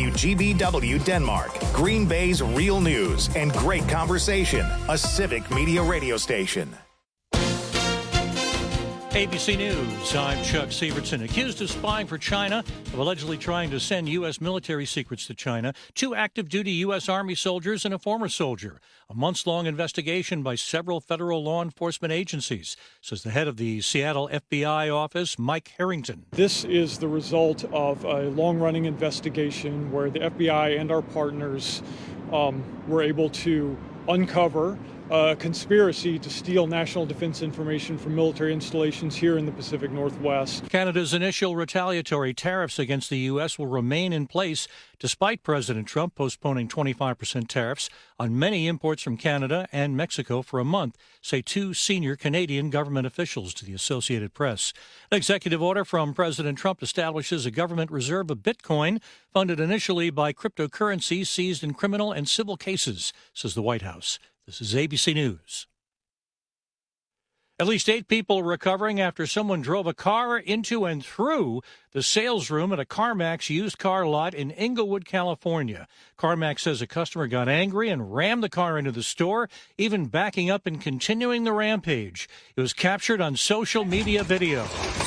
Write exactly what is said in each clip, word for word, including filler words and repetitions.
W G B W Denmark, Green Bay's real news and great conversation, a civic media radio station. A B C News, I'm Chuck Sievertson. Accused of spying for China, of allegedly trying to send U S military secrets to China, two active-duty U S Army soldiers and a former soldier. A months-long investigation by several federal law enforcement agencies, says the head of the Seattle F B I office, Mike Harrington. This is the result of a long-running investigation where the F B I and our partners um, were able to uncover a conspiracy to steal national defense information from military installations here in the Pacific Northwest. Canada's initial retaliatory tariffs against the U S will remain in place despite President Trump postponing twenty-five percent tariffs on many imports from Canada and Mexico for a month, say two senior Canadian government officials to the Associated Press. An executive order from President Trump establishes a government reserve of Bitcoin funded initially by cryptocurrency seized in criminal and civil cases, says the White House. This is A B C News. At least eight people are recovering after someone drove a car into and through the sales room at a CarMax used car lot in Inglewood, California. CarMax says a customer got angry and rammed the car into the store, even backing up and continuing the rampage. It was captured on social media video.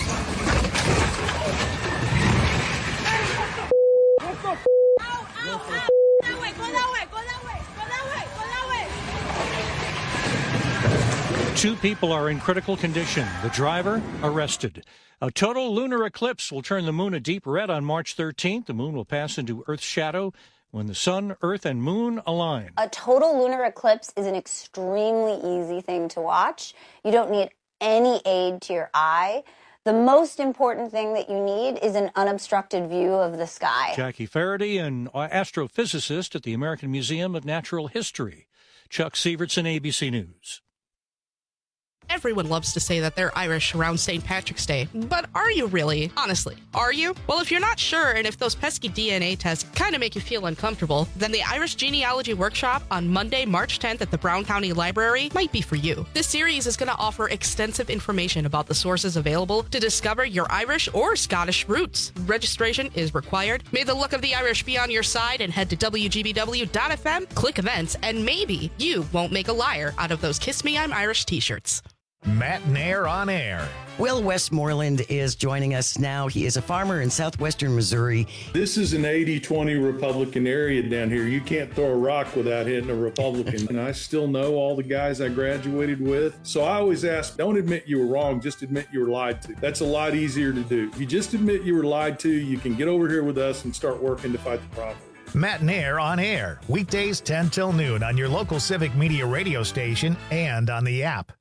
Two people are in critical condition. The driver arrested. A total lunar eclipse will turn the moon a deep red on March thirteenth. The moon will pass into Earth's shadow when the sun, Earth, and moon align. A total lunar eclipse is an extremely easy thing to watch. You don't need any aid to your eye. The most important thing that you need is an unobstructed view of the sky. Jackie Faraday, an astrophysicist at the American Museum of Natural History. Chuck Sievertson, A B C News. Everyone loves to say that they're Irish around Saint Patrick's Day, but are you really? Honestly, are you? Well, if you're not sure, and if those pesky D N A tests kind of make you feel uncomfortable, then the Irish Genealogy Workshop on Monday, March tenth at the Brown County Library might be for you. This series is going to offer extensive information about the sources available to discover your Irish or Scottish roots. Registration is required. May the luck of the Irish be on your side, and head to W G B W dot F M, click events, and maybe you won't make a liar out of those Kiss Me I'm Irish t-shirts. Matt Nair on air. Will Westmoreland is joining us now. He is a farmer in southwestern Missouri. This is an eighty twenty Republican area down here. You can't throw a rock without hitting a Republican. And I still know all the guys I graduated with. So I always ask, don't admit you were wrong, just admit you were lied to. That's a lot easier to do. If you just admit you were lied to, you can get over here with us and start working to fight the problem. Matt Nair on air. Weekdays ten till noon on your local civic media radio station and on the app.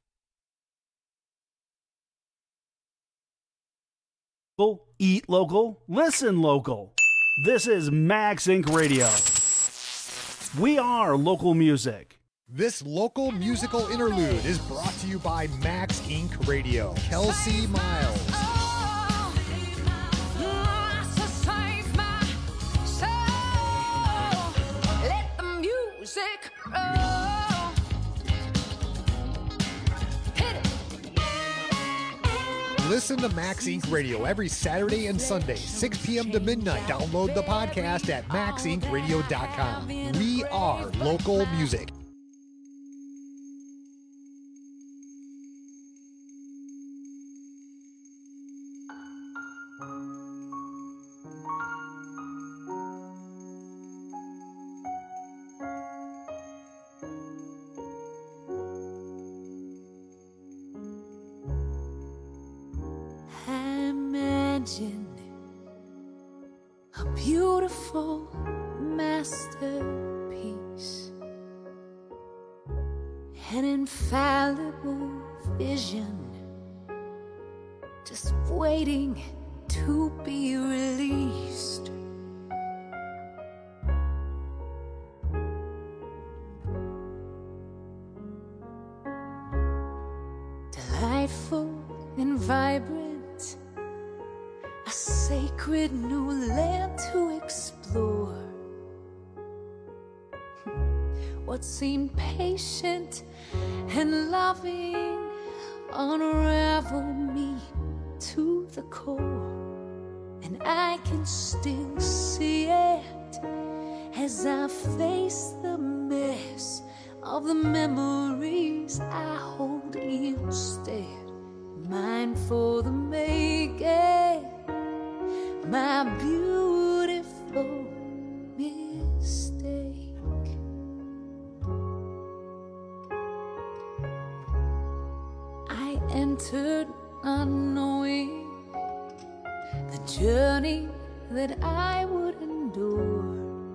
Eat local, listen local. This is Max Incorporated. Radio. We are local music. This local musical interlude is brought to you by Max Incorporated. Radio. Kelsey Miles. Let the music roll. Listen to Max Incorporated. Radio every Saturday and Sunday, six p.m. to midnight. Download the podcast at max inc radio dot com. We are local music. A beautiful masterpiece, an infallible vision, just waiting to be released. Delightful and vibrant, a sacred new land to explore. What seemed patient and loving unravel me to the core, and I can still see it as I face the mess of the memories I hold instead. Mine for the making, my beautiful mistake. I entered not knowing the journey that I would endure.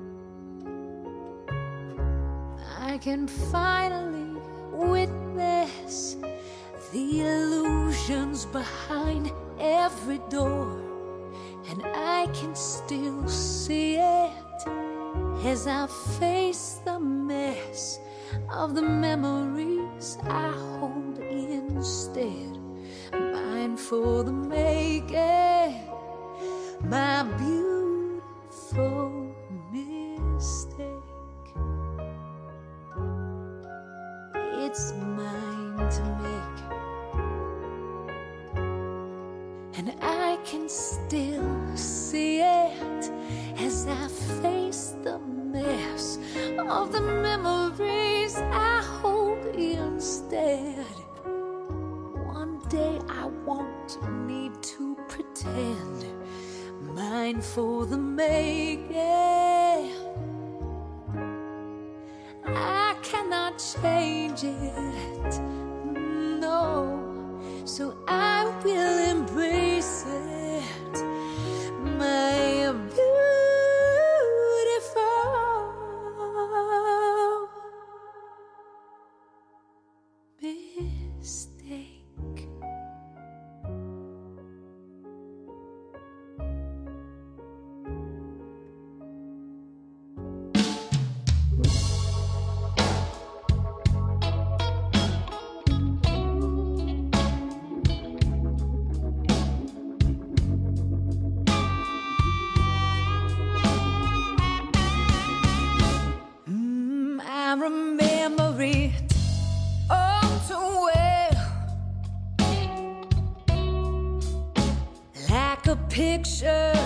I can finally witness the illusions behind every door, and I can still see it as I face the mess of the memories I hold instead. Mine for the making, my beautiful mistake. It's mine to make, and I can still see it as I face the mess of the memories I hold instead. One day I won't need to pretend. Mine for the making, I cannot change it, no, so I will embrace it, my beautiful mistake. I remember it all too well, like a picture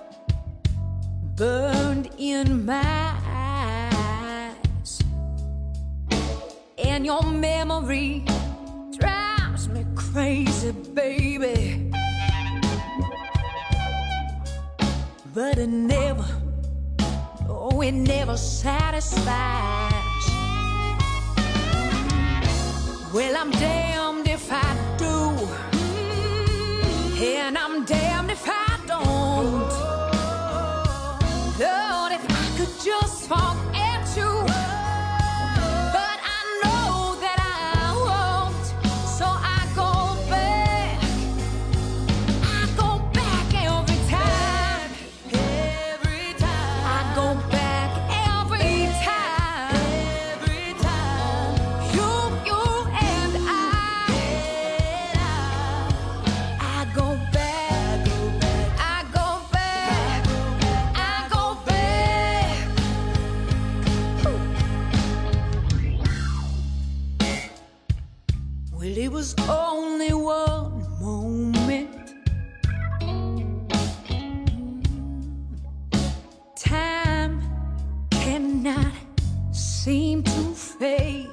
burned in my eyes, and your memory drives me crazy, baby, but it never, oh, it never satisfies. Well, I'm damned if I do, and I'm damned if I don't. Lord, if I could just forget you, but I know that I won't, so I go back, I go back every time, every time, I go back every time, every time, you, you and I, I go back, I go back, I go back. Well, it was only one moment. Time cannot seem to fade.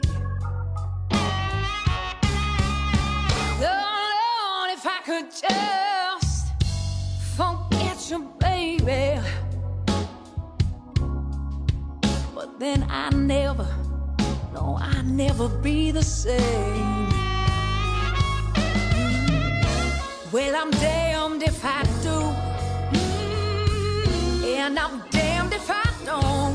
Oh, Lord, if I could just forget you, baby. But then I never, no, I never be the same. Well, I'm damned if I do, and I'm damned if I don't.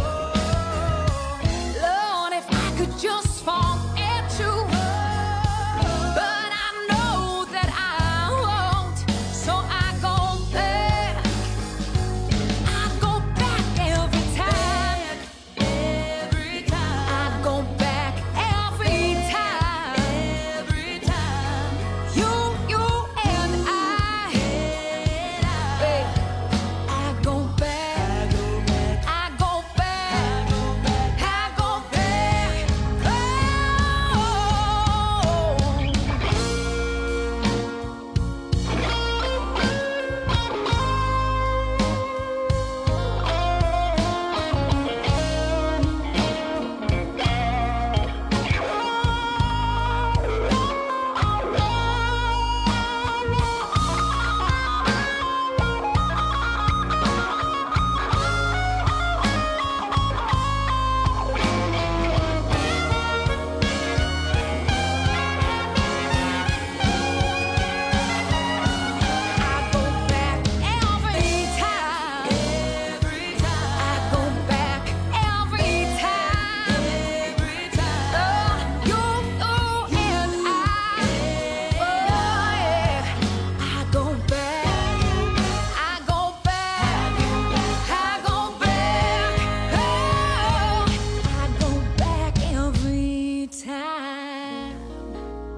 Lord, if I could just forget you, but I know that I won't, so I go back, I go back every time, every time, I go back every time, every time, you, you and I, babe, I go back, I go back,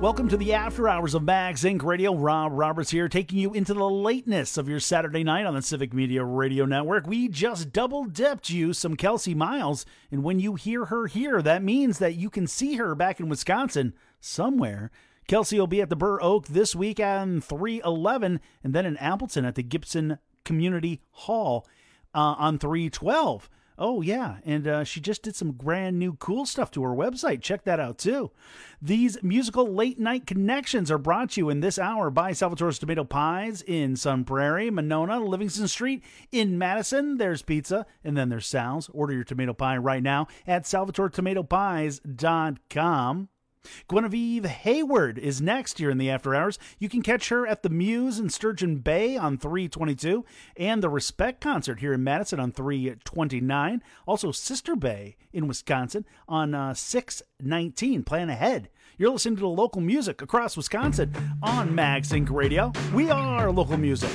Welcome to the After Hours of Max Inc Radio. Rob Roberts here, taking you into the lateness of your Saturday night on the Civic Media Radio Network. We just double-dipped you some Kelsey Miles, and when you hear her here, that means that you can see her back in Wisconsin somewhere. Kelsey will be at the Burr Oak this week on three eleven, and then in Appleton at the Gibson Community Hall uh, on three twelve. Oh, yeah, and uh, she just did some brand new cool stuff to her website. Check that out, too. These musical late-night connections are brought to you in this hour by Salvatore's Tomato Pies in Sun Prairie, Monona, Livingston Street. In Madison, there's pizza, and then there's Sal's. Order your tomato pie right now at salvatore tomato pies dot com. Guinevere Hayward is next here in the After Hours. You can catch her at the Muse in Sturgeon Bay on three twenty-two and the Respect Concert here in Madison on three twenty-nine. Also Sister Bay in Wisconsin on uh, six nineteen. Plan ahead. You're listening to the local music across Wisconsin on Max Inc Radio. We are local music.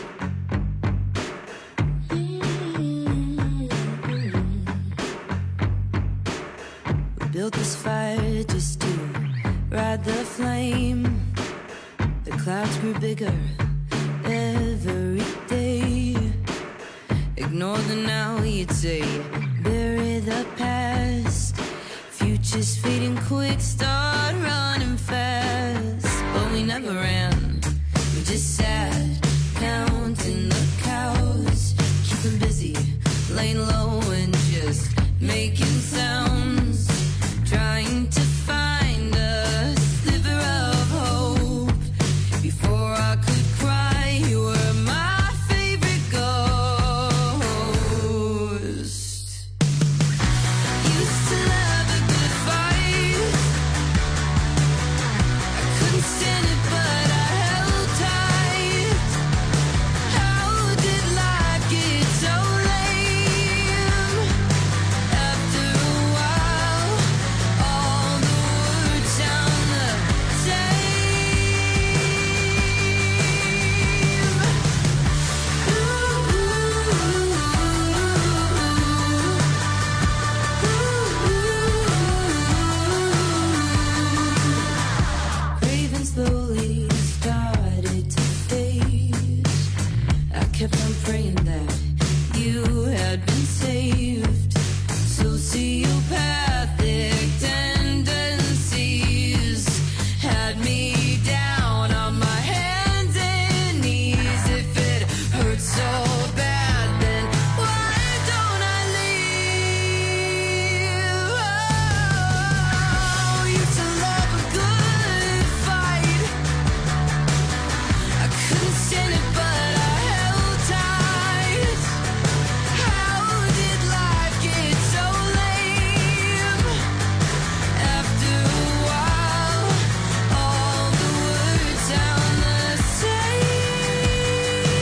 We built this fire just to ride the flame. The clouds grew bigger every day. Ignore the now, you'd say. Bury the past. Future's fading quick, start running fast. But we never ran, we just sat, counting the cows. Keeping busy, laying low and just making sounds. Trying to find a sliver of hope. Before I could cry, you were my favorite ghost. Used to love a good fight. I couldn't stand it, but I held tight. How did life get so lame? After a while, all the words sound the same. Craving slowly started to fade. I kept on praying that you had been saved. Sociopathic tendencies had me down on my hands and knees. If it hurts so bad, then why don't I leave? Oh, used to love a good fight. I couldn't stand it, but I held tight. How did life get so lame? After a while, all the words sound the same.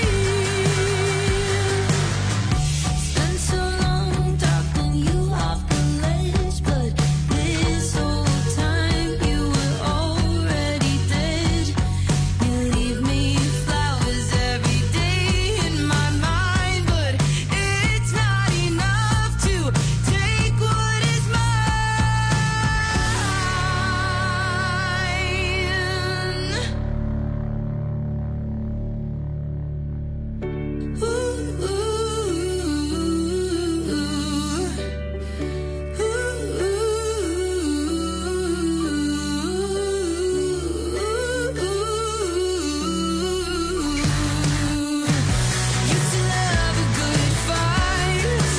Spent so long talking you off the ledge, but this whole time you were already dead. You leave me flowers every day in my mind, but it's not enough to take what is mine. Ooh, ooh, used to love a good fight.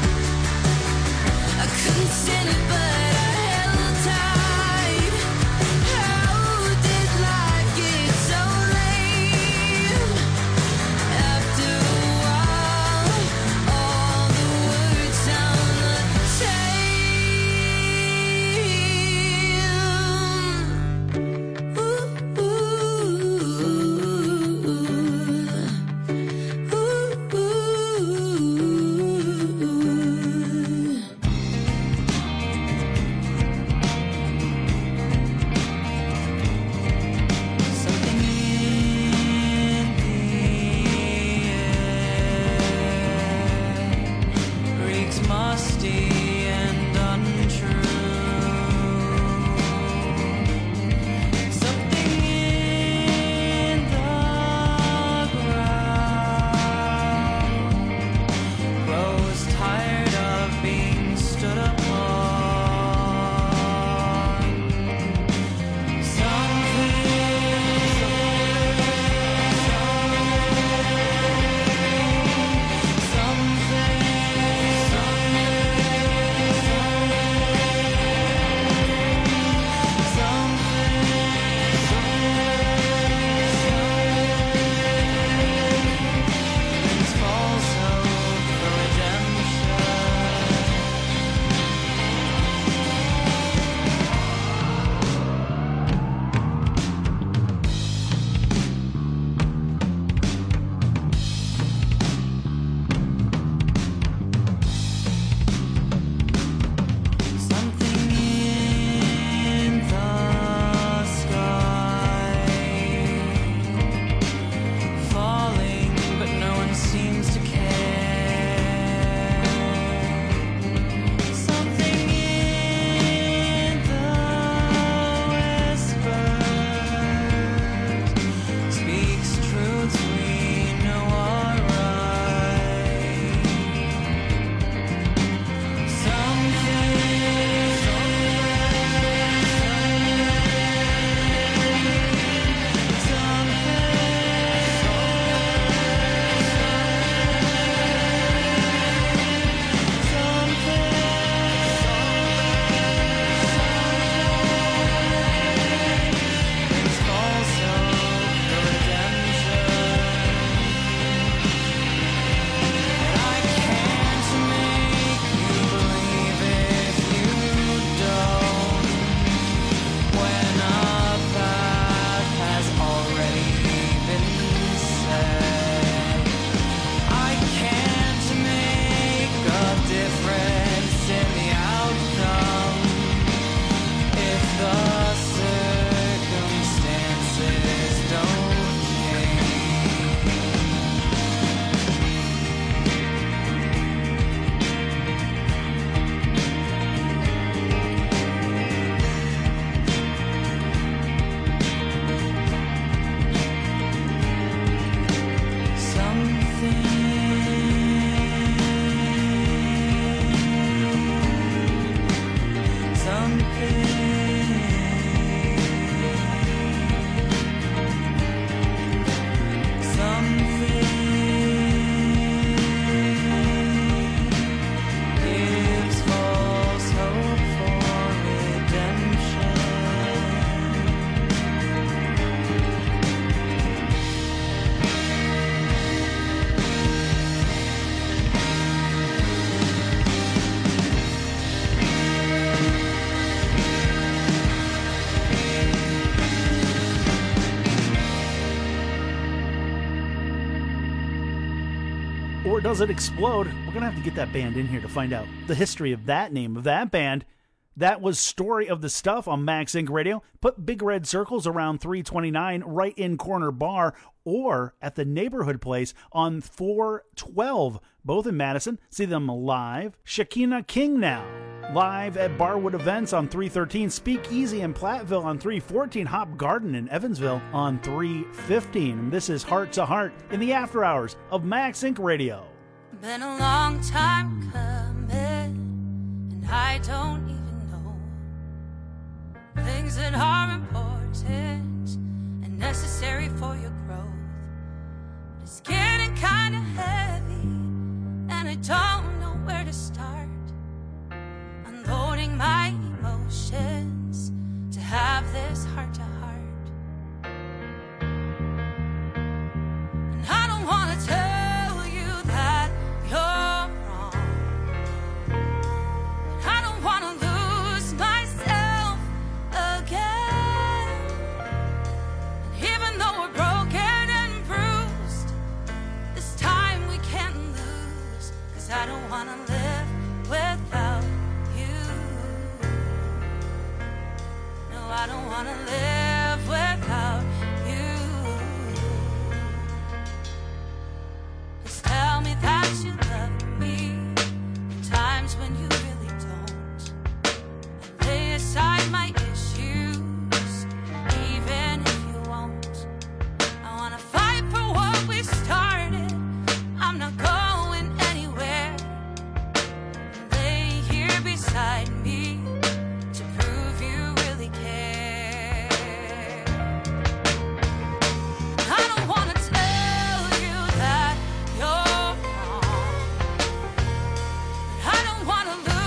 I couldn't stand it, but I held tight. How did life get so lame? After a while, all the words sound the same. Ooh, ooh, ooh, ooh. Something in the air reeks musty and untrue. So Does It Explode? We're going to have to get that band in here to find out the history of that name of that band. That was Story of the Stuff on Max Inc Radio. Put big red circles around three twenty-nine right in Corner Bar or at the Neighborhood Place on four twelve, both in Madison. See them live. Shekinah King now. Live at Barwood Events on three thirteen. Speakeasy in Platteville on three fourteen. Hop Garden in Evansville on three fifteen. This is Heart to Heart in the after hours of Max Inc Radio. Been a long time coming, and I don't even things that are important and necessary for your growth. But it's getting kind of heavy, and I don't know where to start. Unloading my emotions to have this heart to heart. And I don't want to tell you that you're wrong. I don't want to lose myself again. And even though we're broken and bruised, this time we can't lose. 'Cause I don't want to live without you. No, I don't want to live without you. Just tell me that you love me in times when you really don't. Lay aside my issues, even if you won't. I want to fight for what we started. I'm not going anywhere. Lay here beside me to prove you really care. I don't want to tell you that you're wrong. I don't want to lose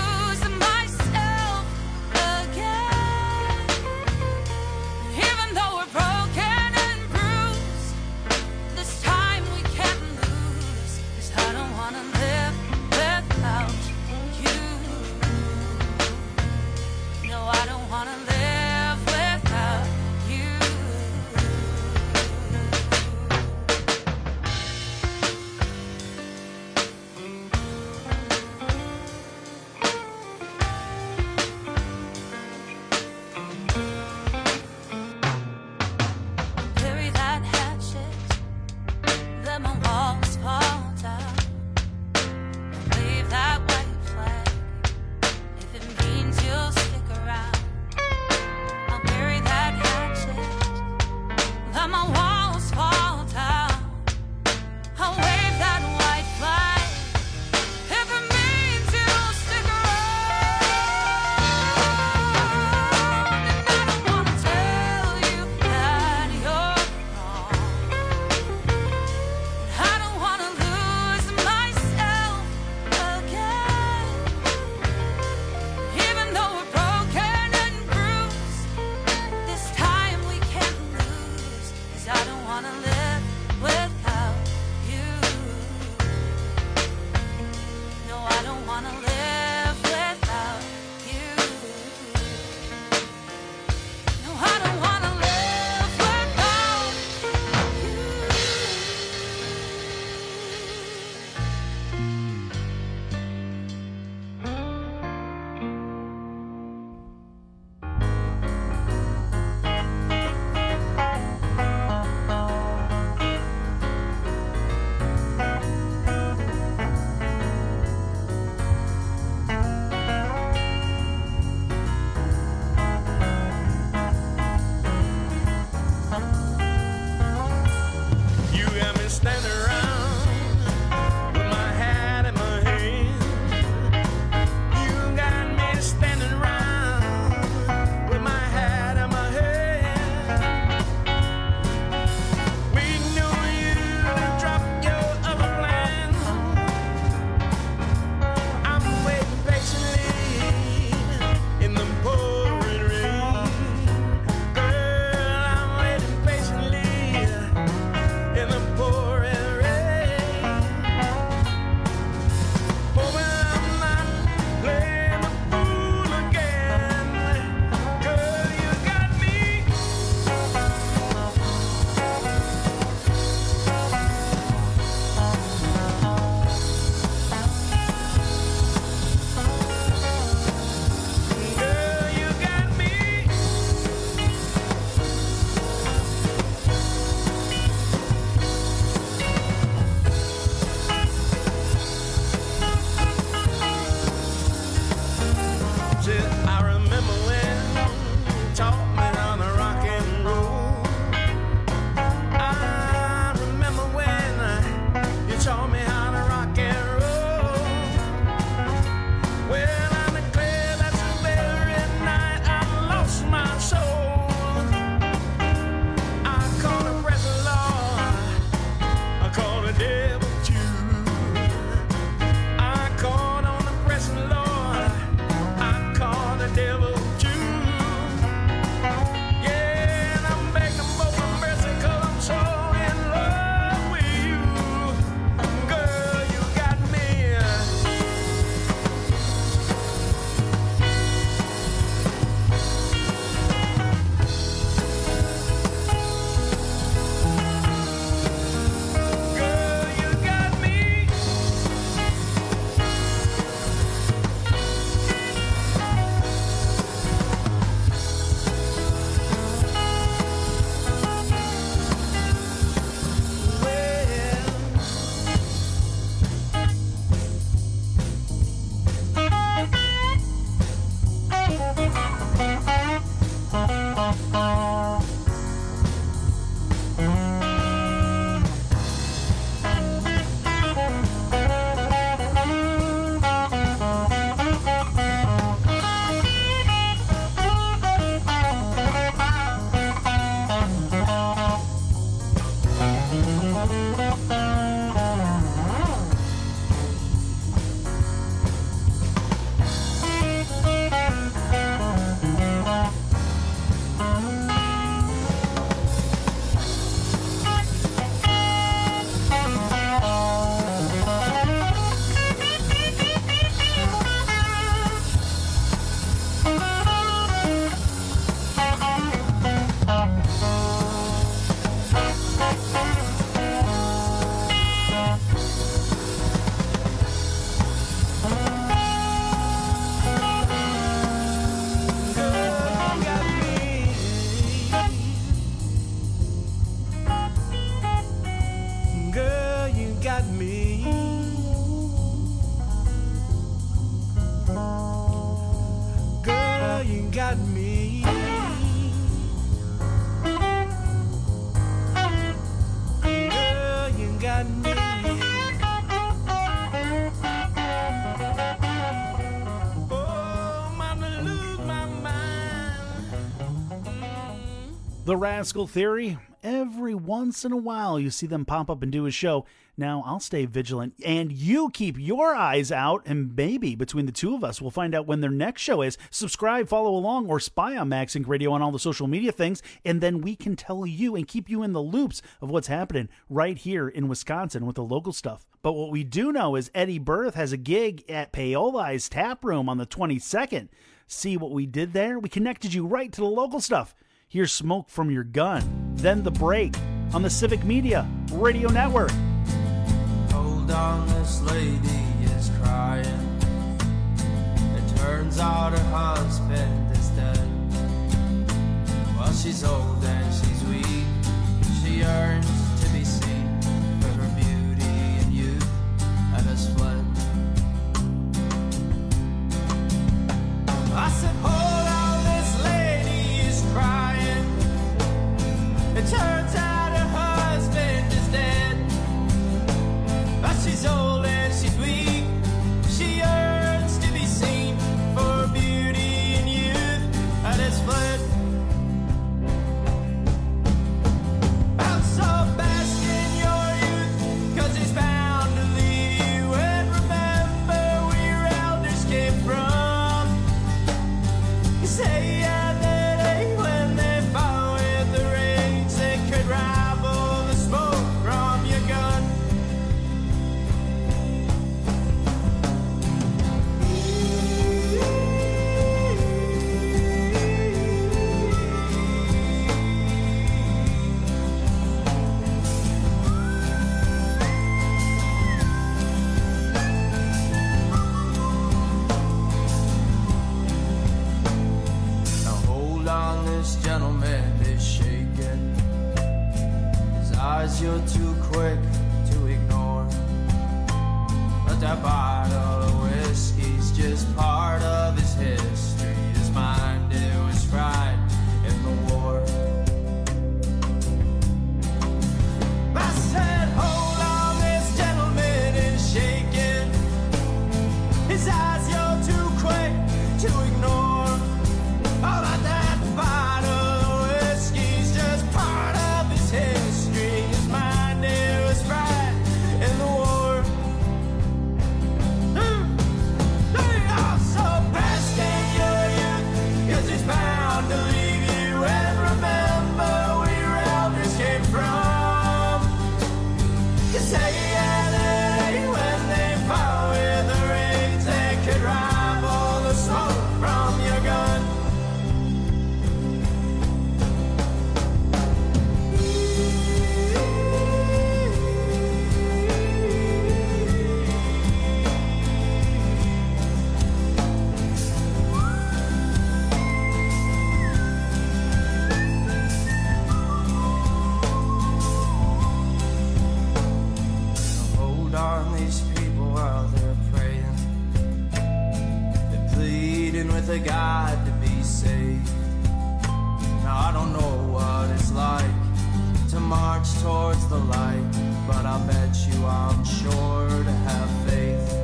Girl, you got me. Girl, you got me. The Rascal Theory. Every once in a while, you see them pop up and do a show. Now, I'll stay vigilant, and you keep your eyes out, and maybe between the two of us, we'll find out when their next show is. Subscribe, follow along, or spy on Max Inc Radio on all the social media things, and then we can tell you and keep you in the loops of what's happening right here in Wisconsin with the local stuff. But what we do know is Eddie Berth has a gig at Paoli's Tap Room on the twenty-second. See what we did there? We connected you right to the local stuff. Here's Smoke from Your Gun, then The Break on the Civic Media Radio Network. Hold on, this lady is crying. It turns out her husband is dead. Well, she's old and she's weak. She yearns to be seen for her beauty and youth and has fled. I said, hold on, this lady is crying. It turns out her husband is dead. But she's old and she's weak. She yearns to be seen for her beauty and youth and has fled. I'm so bask in your youth, 'cause it's bound to leave you. And remember where your elders came from. You say yeah, that ain't when they fought with the rage. They could rival the smoke from your gun. Now hold on, this gentleman is shaking. His eyes you're too quick to ignore. But that bottle of whiskey's just part of his history. His mind, it was fried in the war. I said, hold on, this gentleman is shaking. His eyes you're too quick to ignore. Oh, but that bottle of whiskey's just part of his history. His mind, it was fried in the war. I'm so past in your youth, 'cause it's bound to leave you. And remember where your elders came from. You say yeah, that ain't when they fought with the rage. They could rival the smoke from your gun. Hold on, these people while they're praying. They're pleading with a God to be saved. Now I don't know what it's like to march towards the light, but I bet you I'm sure to have faith.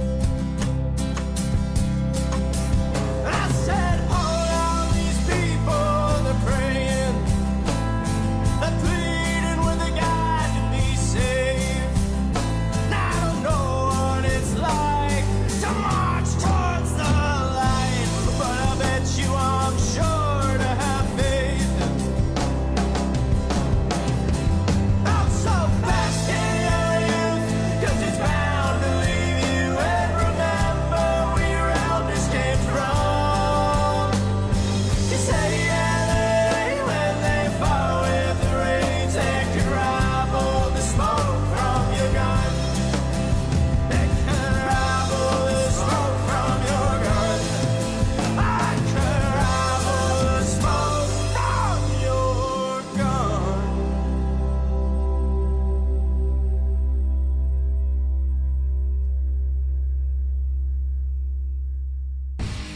And I said, hold on, these people, they're praying. They're pleading with a God to be saved. Now I don't know what it's like to march towards the light, but I bet you I'm sure to have faith. I'm so fast in your youth, 'cause it's bound to leave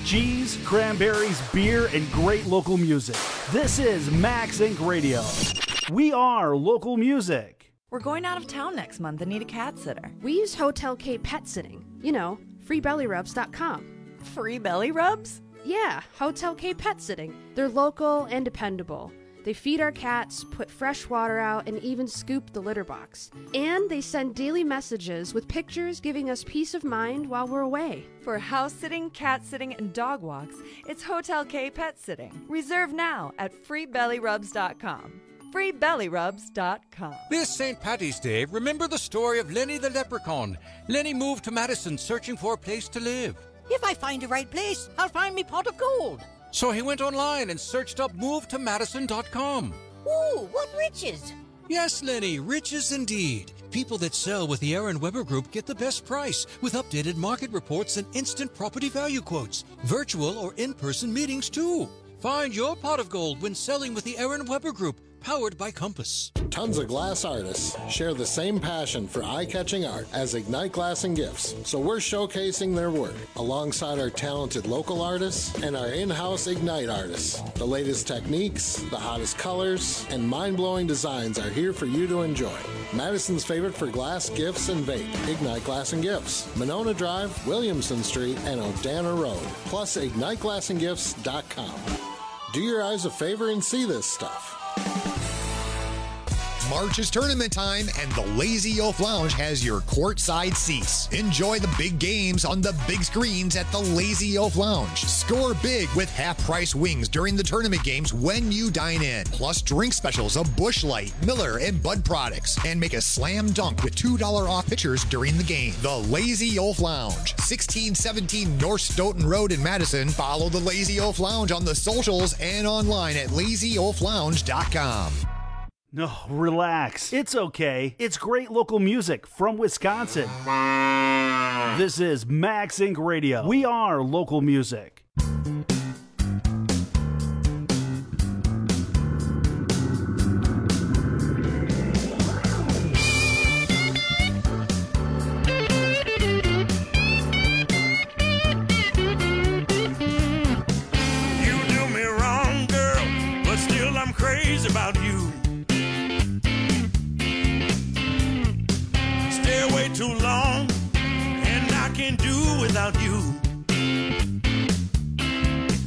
cheese, cranberries, beer, and great local music. This is Max Incorporated. Radio. We are local music. We're going out of town next month and need a cat sitter. We use Hotel K Pet Sitting. You know, free belly rubs dot com. Free belly rubs? Yeah, Hotel K Pet Sitting. They're local and dependable. They feed our cats, put fresh water out, and even scoop the litter box. And they send daily messages with pictures giving us peace of mind while we're away. For house sitting, cat sitting, and dog walks, it's Hotel K Pet Sitting. Reserve now at free belly rubs dot com. free belly rubs dot com. This Saint Patty's Day, remember the story of Lenny the Leprechaun. Lenny moved to Madison searching for a place to live. If I find the right place, I'll find me pot of gold. So he went online and searched up move to madison dot com. Ooh, what riches! Yes, Lenny, riches indeed. People that sell with the Aaron Weber Group get the best price with updated market reports and instant property value quotes. Virtual or in-person meetings, too. Find your pot of gold when selling with the Aaron Weber Group, powered by Compass. Tons of glass artists share the same passion for eye-catching art as Ignite Glass and Gifts, so we're showcasing their work alongside our talented local artists and our in-house Ignite artists. The latest techniques, the hottest colors, and mind-blowing designs are here for you to enjoy. Madison's favorite for glass, gifts, and vape, Ignite Glass and Gifts, Monona Drive, Williamson Street, and Odana Road, plus ignite glass and gifts dot com. Do your eyes a favor and see this stuff. March is tournament time, and the Lazy Oaf Lounge has your courtside seats. Enjoy the big games on the big screens at the Lazy Oaf Lounge. Score big with half-price wings during the tournament games when you dine in. Plus drink specials of Busch Light, Miller, and Bud products. And make a slam dunk with two dollars off pitchers during the game. The Lazy Oaf Lounge, sixteen seventeen North Stoughton Road in Madison. Follow the Lazy Oaf Lounge on the socials and online at lazy oaf lounge dot com. No, relax. It's okay. It's great local music from Wisconsin. This is Max Incorporated. Radio. We are local music. You do me wrong, girl, but still I'm crazy about you. Too long, and I can't do without you.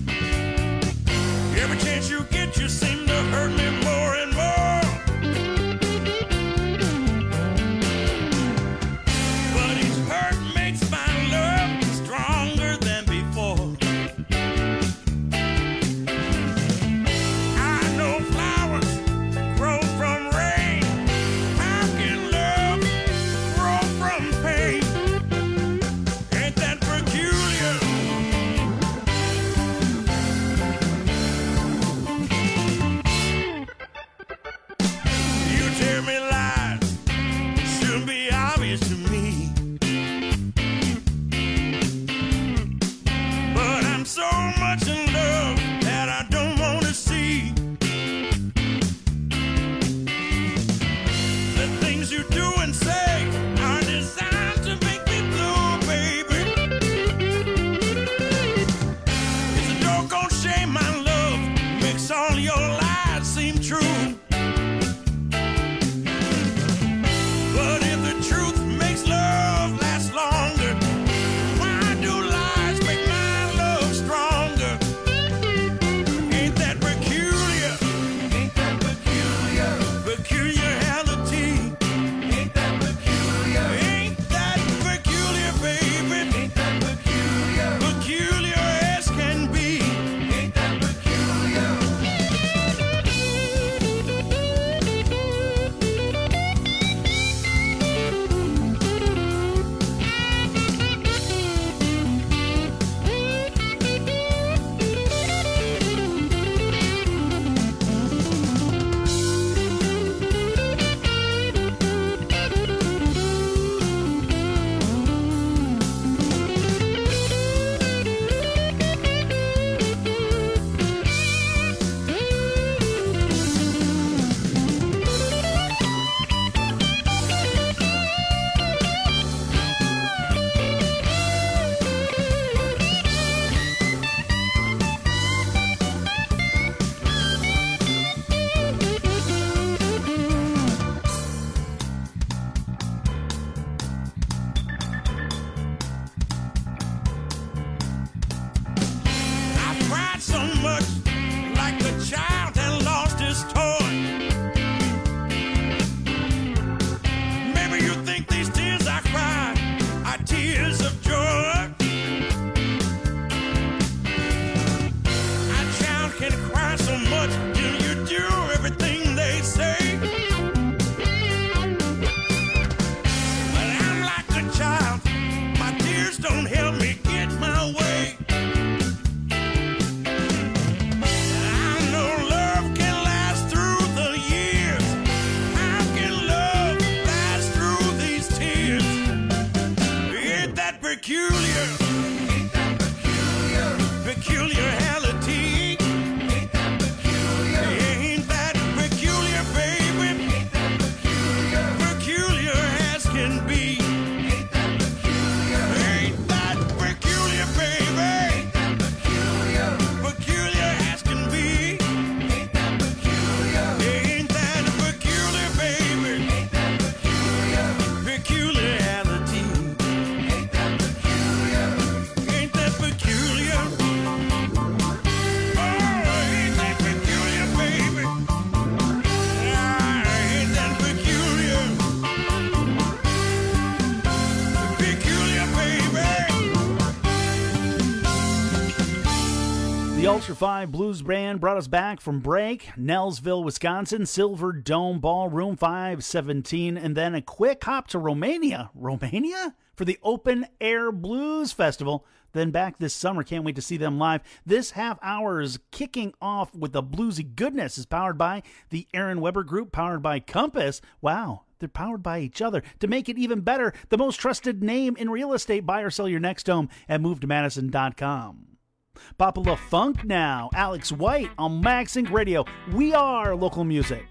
The Ultra five Blues Band brought us back from break. Nelsville, Wisconsin, Silver Dome Ballroom, five seventeen. And then a quick hop to Romania. Romania? For the Open Air Blues Festival. Then back this summer. Can't wait to see them live. This half hour is kicking off with the bluesy goodness. Is powered by the Aaron Weber Group, powered by Compass. Wow. They're powered by each other. To make it even better, the most trusted name in real estate. Buy or sell your next home at move to madison dot com. Popula Funk now. Alex White on MagSync Radio. We are local music.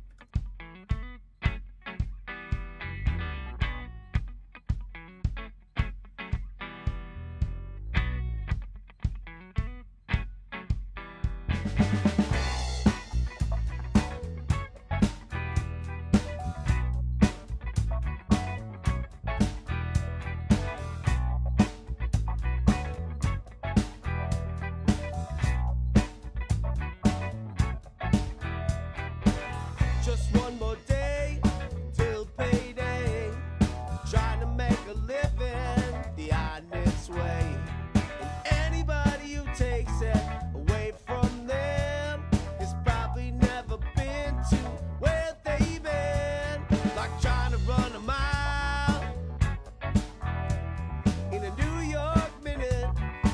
Just one more day till payday. Trying to make a living the honest way. And anybody who takes it away from them has probably never been to where they've been. Like trying to run a mile in a New York minute.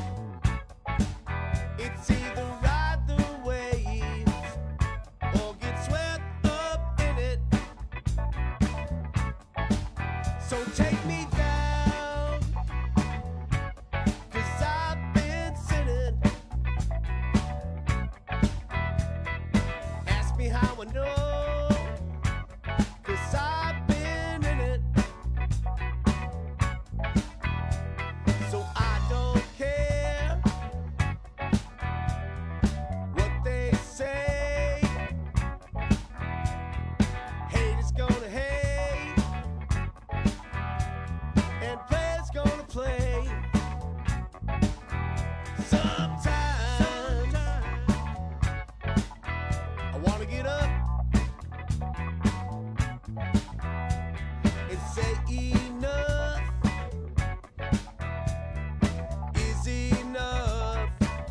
It's either ride the wave or get swept up in it. So take me down, 'cause I've been sinning. Ask me how I know, 'cause I've been in it. So I don't care what they say. Hate is gonna hate, and play's gonna play. Sometimes I wanna get up and say enough is enough.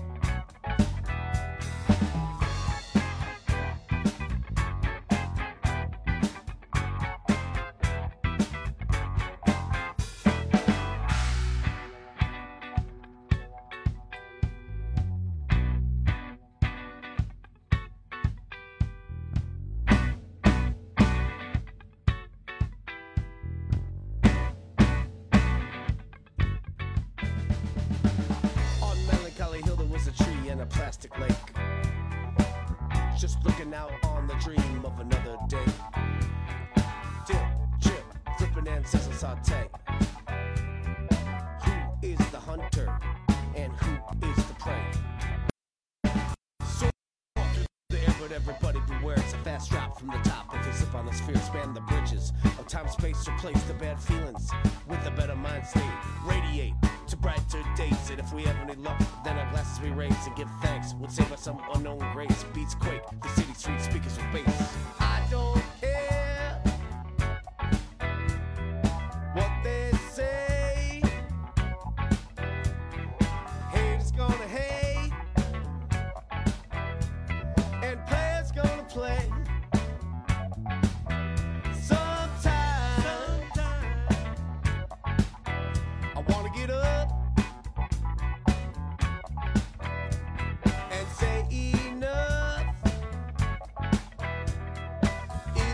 On Melancholy Hill there was a tree and a plastic lake, just looking out on the dream of another day. Dip, chip, flipping and sizzle saute. Who is the hunter and who is the prey? So through the air, but everybody beware, it's a fast drop from the top. If you slip on the sphere, span the bridges of time, space, replace the bad feelings with a better mind state. Radiate to brighter days, and if we have any luck, then our glasses we raise and give thanks. We'll save us some unknown grace. Beats quake, the city street speakers with bass. I don't care what they say. Hate is gonna hate, and players gonna play. Sometimes I wanna get up and say enough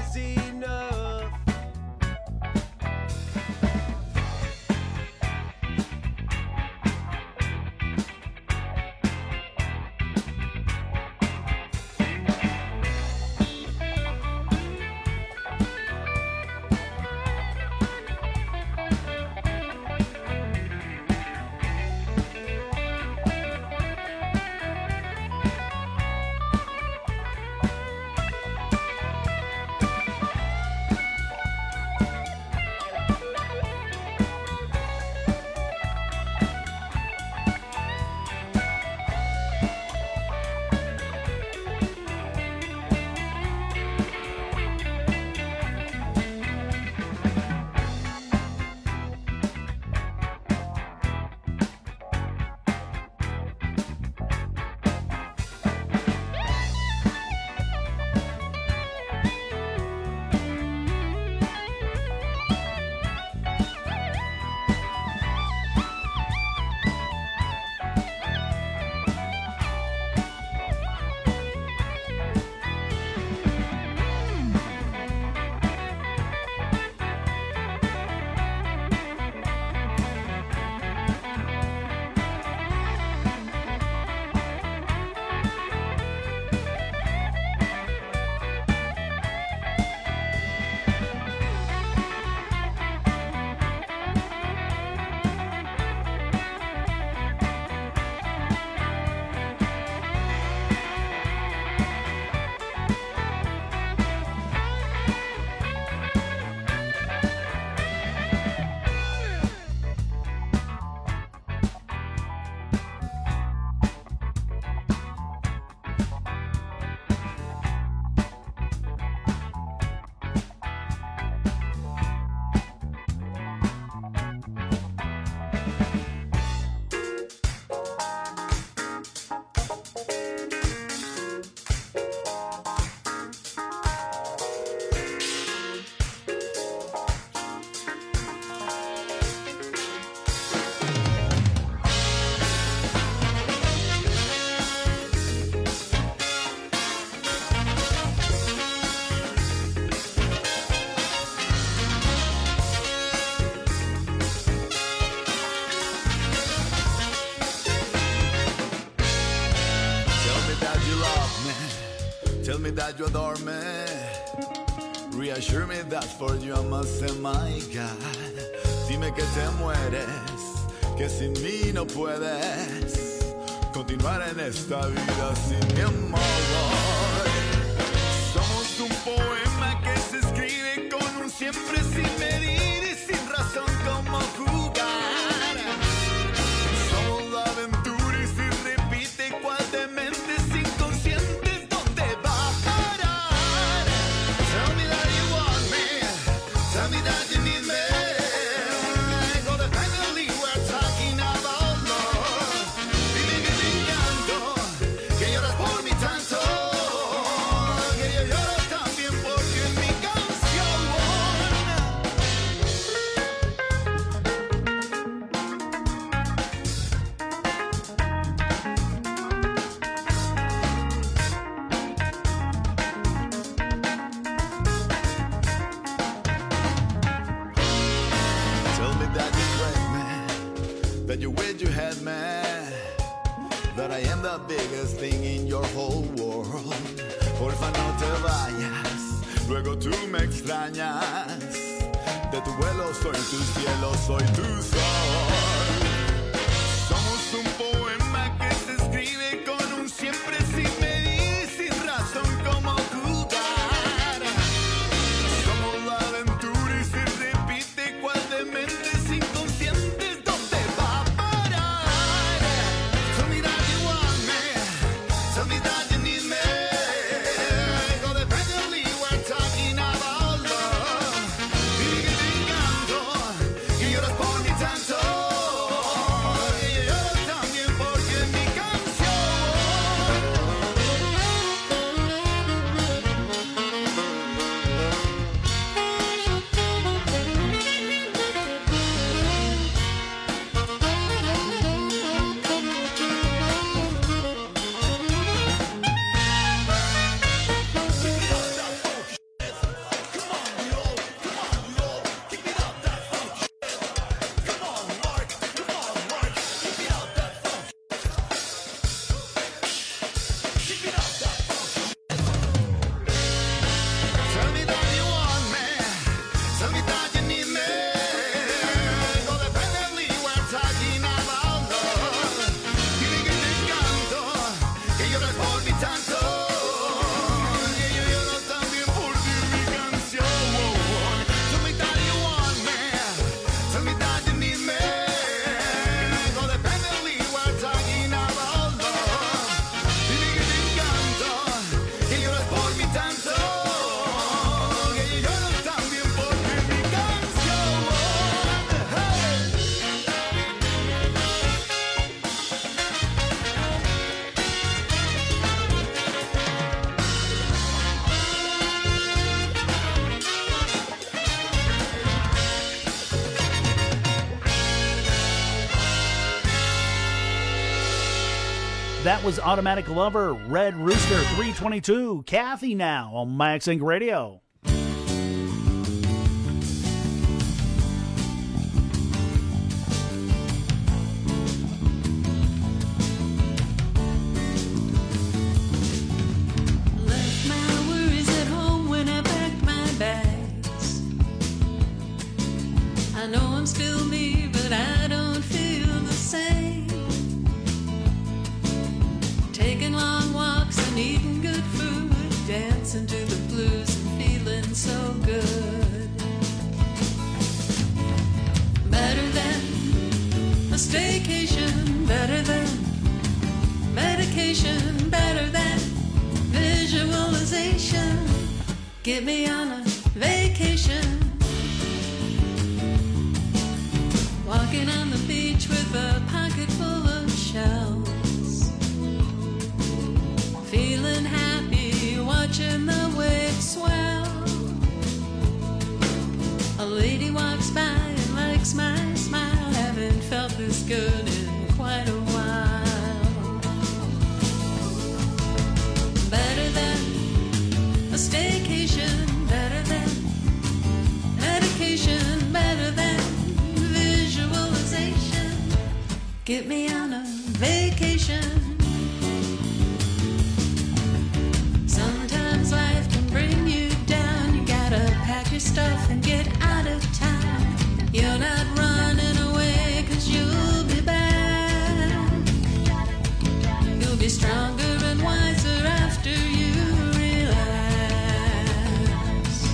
you love me. Tell me that you adore me. Reassure me that for you I must say my God. Dime que te mueres, que sin mí no puedes continuar en esta vida sin mi amor. Somos un poema que se escribe con un siempre sin medir y sin razón como jugar. Somos la aventura y si repite cual de mentes inconscientes, ¿dónde va a parar? Tell me that you want me, tell me that you need me. Codependently we're talking about love. Dime que te encanto, que lloras por mi tanto, que yo lloro también porque en mi canción. Tell me that you break me, that you wish you had me, that I am the biggest thing in your whole world. Porfa no te vayas, luego tú me extrañas. De tu vuelo soy tu cielo, soy tu sol. Somos un poema que se escribe con un siempre sin medir, sin razón como jugar. Somos la aventura y se repite cual de mentes inconscientes, ¿dónde va a parar? Tell me that you want me, tell me that you need me. Codependently we're talking about love. Dime que te encanto, que lloras por mi tanto, que yo lloro también porque en mi canción. Tell me that you want me, tell me that you need me. Codependently we're talking about love. Dime que te encanto, que lloras por mi tanto, que yo lloro también por ti en mi canción. Tell me that you want me, tell me that you need me. Codependently we're talking about love. Dime que te encanto, que lloras por mi tanto, que yo lloro también porque en mi canción. That was Automatic Lover, Red Rooster, three twenty-two. Kathy now on Max Inc Radio. Left my worries at home when I packed my bags. I know I'm still me, but I don't feel the same. Taking long walks and eating good food, dancing to the blues and feeling so good. Better than a staycation, better than medication, better than visualization. Get me on a vacation. Walking on the beach with a pocket full of shells. Feeling happy, watching the waves swell. A lady walks by and likes my smile. Haven't felt this good in quite a while. Better than a staycation, better than medication, better than visualization. Get me on a vacation. stuff and get out of town. You're not running away, cause you'll be back. You'll be stronger and wiser after you relax.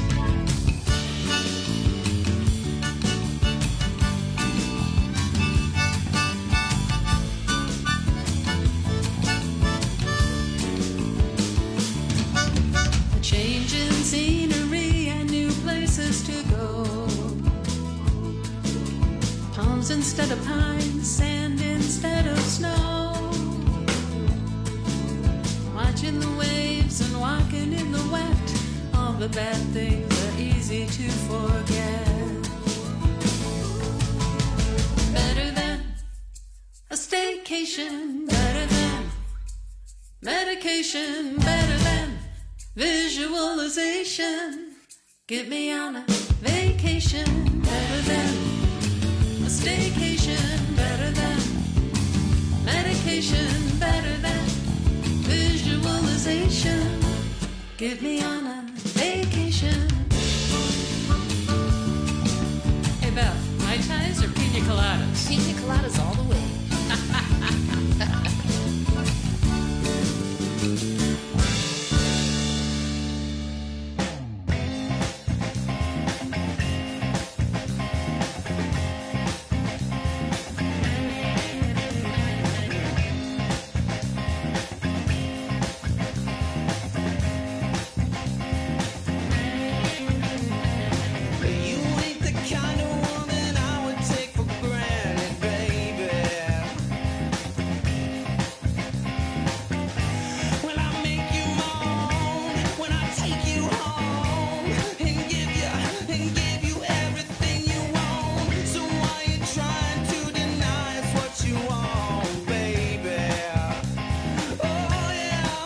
A change in scenery and new places to go. Palms instead of pines, sand instead of snow. Watching the waves and walking in the wet. All the bad things are easy to forget. Better than a staycation. Better than medication. Better than visualization. Get me on a vacation. Better than a staycation. Better than medication. Better than visualization. Get me on a vacation. Hey Beth, Mai Tais or pina coladas? Pina coladas all the way. You ain't the kind of woman I would take for granted, baby. When I make you moan, when I take you home and give you, and give you everything you want. So why you trying to deny it's what you want, baby? Oh yeah.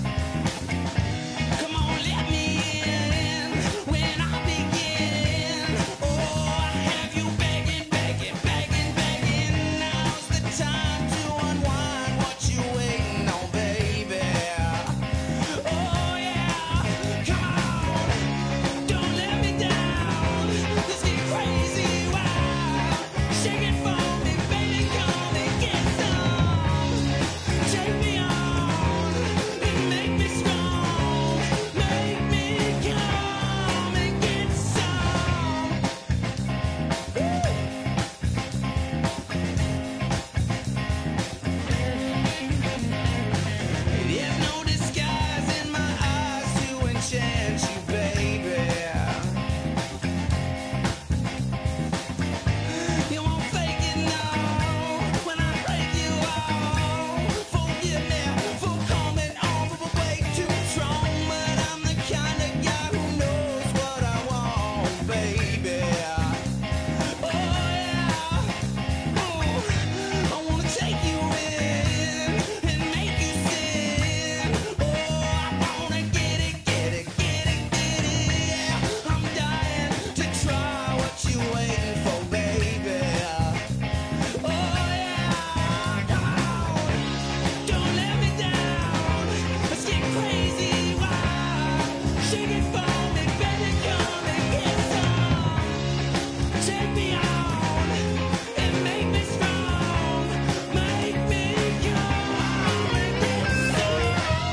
Come on, let me in when I begin. Oh, I have you begging, begging, begging, begging. Now's the time to unwind. What you waiting on, baby? Oh yeah, come on, don't let me down. Let's get crazy, wild. Shake it for me, baby, come and get some. Take me on and make me strong. Make me come and get some. There's no disguise in my eyes to enchant you, baby. You won't fake it now when I break you off. Forgive me for coming off of a way too strong, but I'm the kind of guy who knows what I want, baby. Oh yeah, ooh, I wanna take you in and make you sin. Oh, I wanna get it, get it, get it, get it. Yeah, I'm dying to try what you waiting for, baby. Oh yeah, come on, don't let me down. Let's get crazy, wild. Shake it for me, baby, come and get some. Take me on and make me strong. Make me come and get some.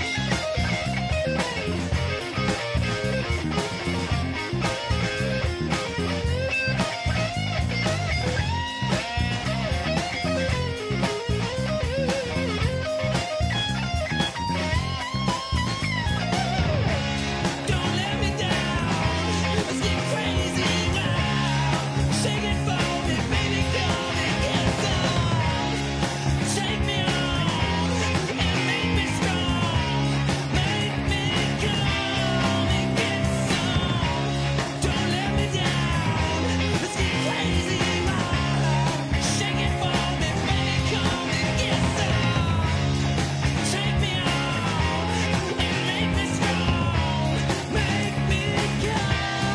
Don't let me down. Let's get crazy, wild. Shake it for me, baby, come and get some. Take me on and make me strong. Make me come and get some. Don't let me down. Let's get crazy, wild. Shake it for me, baby, come and get some. Take me on and make me strong. Make me come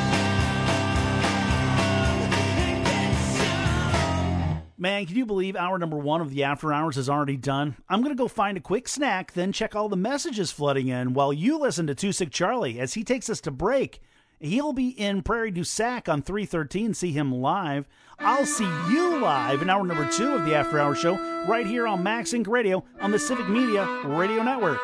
and get some. Man, can you believe hour number one of the After Hours is already done? I'm going to go find a quick snack, then check all the messages flooding in while you listen to Too Sick Charlie as he takes us to break He'll be in Prairie du Sac on three thirteen. See him live. I'll see you live in hour number two of the After Hours Show right here on Max Inc Radio on the Civic Media Radio Network.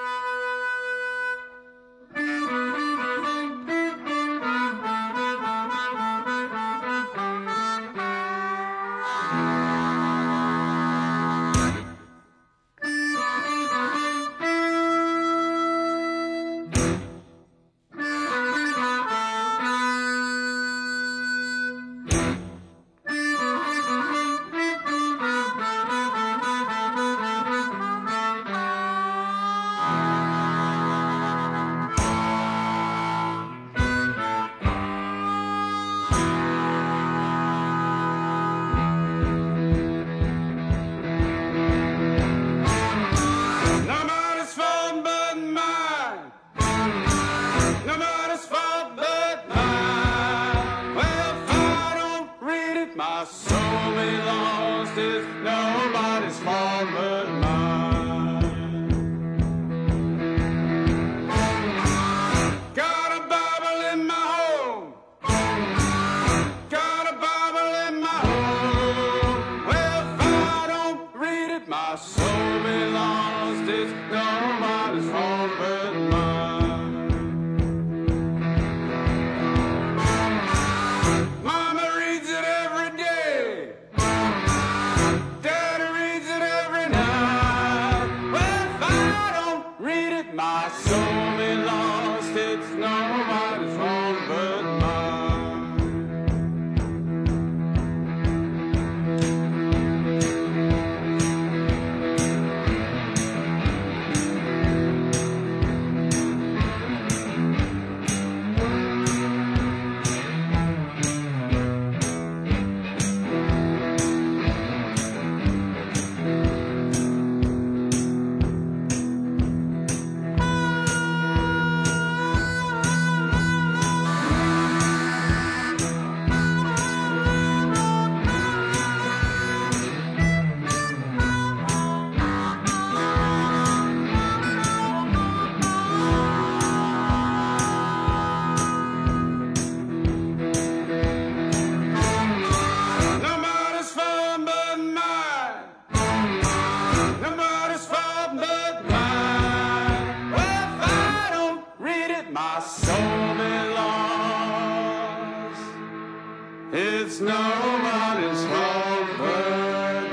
It's nobody's fault but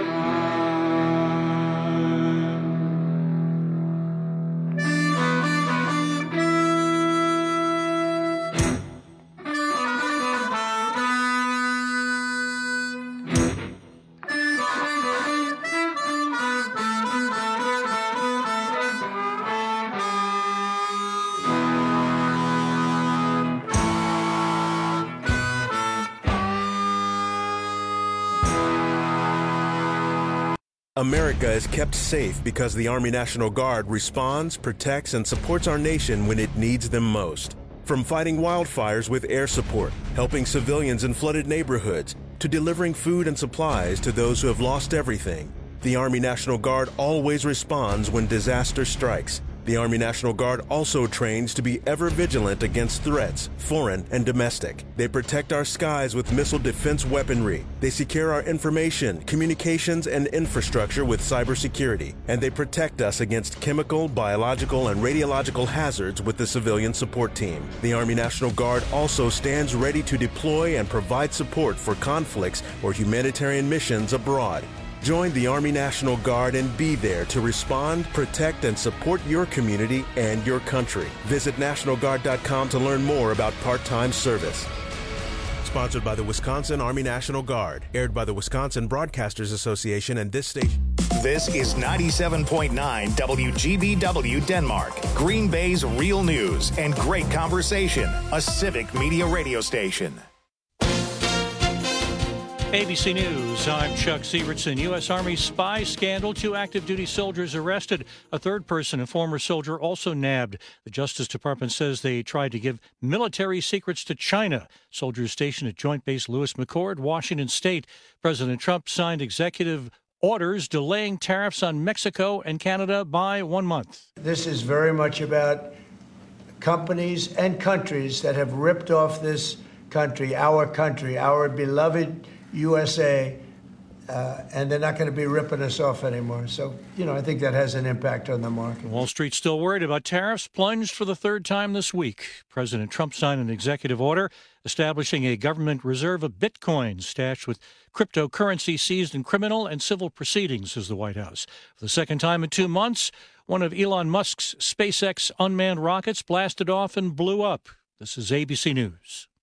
America is kept safe because the Army National Guard responds, protects, and supports our nation when it needs them most. From fighting wildfires with air support, helping civilians in flooded neighborhoods, to delivering food and supplies to those who have lost everything, the Army National Guard always responds when disaster strikes. The Army National Guard also trains to be ever vigilant against threats, foreign and domestic. They protect our skies with missile defense weaponry. They secure our information, communications, and infrastructure with cybersecurity. And they protect us against chemical, biological, and radiological hazards with the civilian support team. The Army National Guard also stands ready to deploy and provide support for conflicts or humanitarian missions abroad. Join the Army National Guard and be there to respond, protect, and support your community and your country. Visit National Guard dot com to learn more about part-time service. Sponsored by the Wisconsin Army National Guard. Aired by the Wisconsin Broadcasters Association and this station. This is ninety-seven point nine W G B W Denmark, Green Bay's real news and great conversation. A civic media radio station. A B C News, I'm Chuck Sievertson. U S. Army spy scandal. Two active duty soldiers arrested. A third person, a former soldier, also nabbed. The Justice Department says they tried to give military secrets to China. Soldiers stationed at Joint Base Lewis McChord, Washington State. President Trump signed executive orders delaying tariffs on Mexico and Canada by one month. This is very much about companies and countries that have ripped off this country, our country, our beloved U S A, uh, and they're not going to be ripping us off anymore. So, you know, I think that has an impact on the market. Wall Street's still worried about tariffs, plunged for the third time this week. President Trump signed an executive order establishing a government reserve of bitcoins stashed with cryptocurrency seized in criminal and civil proceedings, says the White House. For the second time in two months, one of Elon Musk's SpaceX unmanned rockets blasted off and blew up. This is A B C News.